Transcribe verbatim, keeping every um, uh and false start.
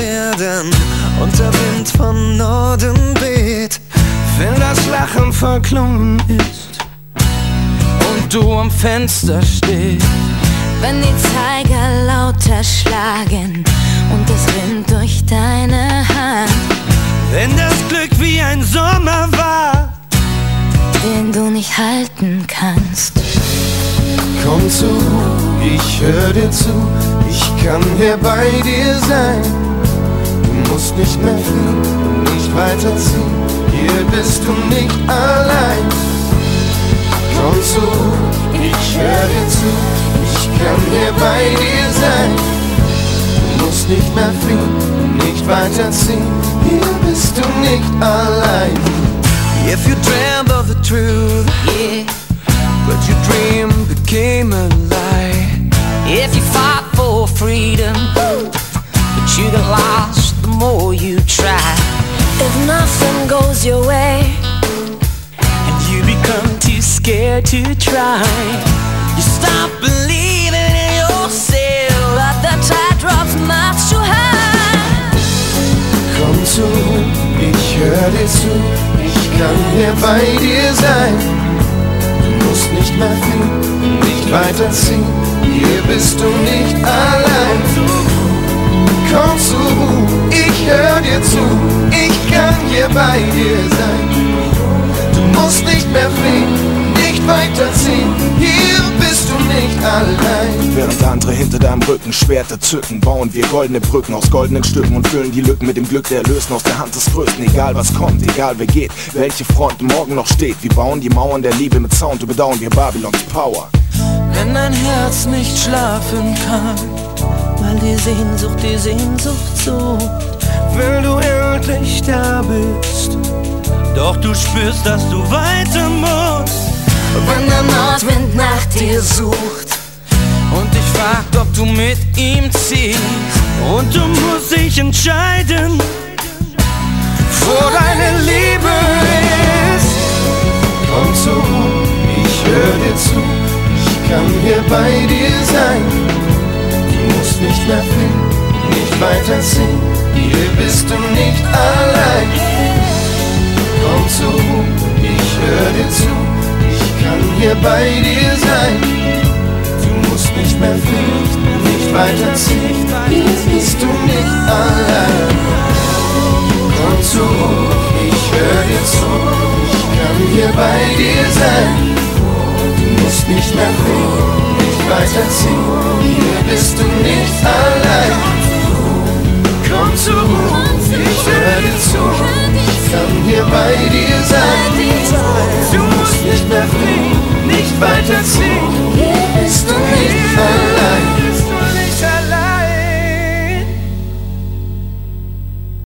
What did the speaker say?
werden und der Wind von Norden weht, wenn das Lachen verklungen ist und du am Fenster stehst, wenn die Zeiger lauter schlagen und es rinnt durch deine Hand, wenn das Glück wie ein Sommer war, den du nicht halten kannst. Komm zu, ich hör dir zu, ich kann hier bei dir sein. Du musst nicht mehr fliehen, nicht weiterziehen, hier bist du nicht allein. Komm zu, ich hör dir zu, ich kann hier bei dir sein. Du musst nicht mehr fliehen, nicht weiterziehen, hier bist du nicht allein. If you dreamt of the truth, Yeah. but your dream became a lie. If you fought for freedom, but you got lost the more you try. If nothing goes your way, And you become too scared to try. you stop believing in yourself, but the tide drops much too high. Komm zu, ich hör dir zu, ich kann hier bei dir sein. Du musst nicht mehr fliehen, nicht weiterziehen, hier bist du nicht allein. Komm zu, ich hör dir zu, ich kann hier bei dir sein. Du musst nicht mehr fliehen, nicht weiterziehen, hier bist du nicht allein. Während andere hinter deinem Rücken Schwerter zücken, bauen wir goldene Brücken aus goldenen Stücken und füllen die Lücken mit dem Glück der Erlösen aus der Hand des Größten. Egal was kommt, egal wer geht, welche Front morgen noch steht, wir bauen die Mauern der Liebe mit Sound, überdauern wir Babylons Power. Wenn dein Herz nicht schlafen kann, weil die Sehnsucht, die Sehnsucht sucht, will du endlich da bist, doch du spürst, dass du weiter musst. Wenn der Nordwind nach dir sucht Und dich fragt, ob du mit ihm ziehst, und du musst dich entscheiden, wo deine Liebe ist. Komm zu, ich hör dir zu, ich kann hier bei dir sein. Du musst nicht mehr fliehen, nicht weiterziehen, hier bist du nicht allein. Komm zu, ich hör dir zu, ich kann hier bei dir sein. Du musst nicht mehr fliehen, nicht weiterziehen, hier bist du nicht allein. Komm zu, ich hör dir zu, ich kann hier bei dir sein. Du musst nicht mehr fliehen, nicht weiterziehen, hier bist du nicht allein. Komm zu, ich hör dir zu, ich kann hier bei dir sein. Du musst nicht mehr fliehen, nicht weiterziehen,